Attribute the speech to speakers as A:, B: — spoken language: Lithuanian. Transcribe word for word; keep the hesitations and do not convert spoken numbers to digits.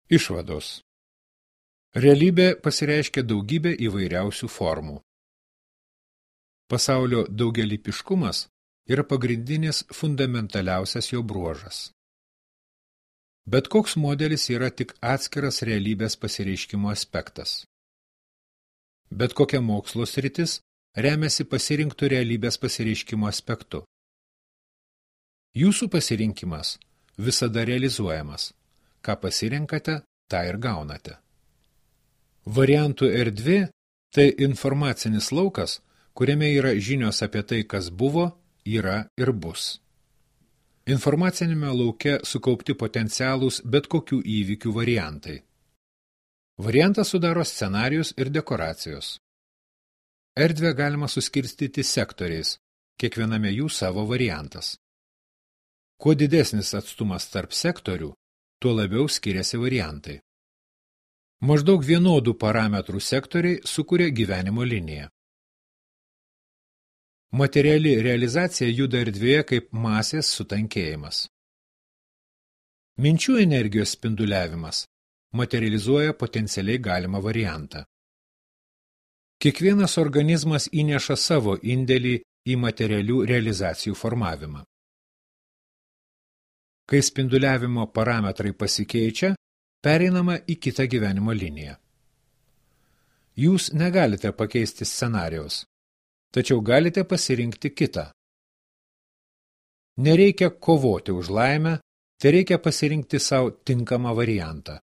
A: Išvados. Realybė pasireiškia daugybė įvairiausių formų. Pasaulio daugialypiškumas yra pagrindinis fundamentaliausias jo bruožas. Bet koks modelis yra tik atskiras realybės pasireiškimo aspektas. Bet kokia mokslo sritis remiasi pasirinktų realybės pasireiškimo aspektu. Jūsų pasirinkimas visada realizuojamas. Ką pasirenkate, tą ir gaunate. Variantų erdvė – tai informacinis laukas, kuriame yra žinios apie tai, kas buvo, yra ir bus. Informacinėme lauke sukaupti potencialūs bet kokių įvykių variantai. Variantą sudaro scenarijus ir dekoracijos. Erdvę galima suskirstyti sektoriais, kiekviename jų savo variantas. Kuo didesnis atstumas tarp sektorių, tuo labiau skiriasi variantai. Maždaug vienodų parametrų sektoriai sukuria gyvenimo liniją. Materiali realizacija juda erdvėje kaip masės sutankėjimas. Minčių energijos spinduliavimas materializuoja potencialiai galimą variantą. Kiekvienas organizmas įneša savo indėlį į materialių realizacijų formavimą. Kai spinduliavimo parametrai pasikeičia, pereinama į kitą gyvenimo liniją. Jūs negalite pakeisti scenarijaus, tačiau galite pasirinkti kitą. Nereikia kovoti už laimę, tai reikia pasirinkti savo tinkamą variantą.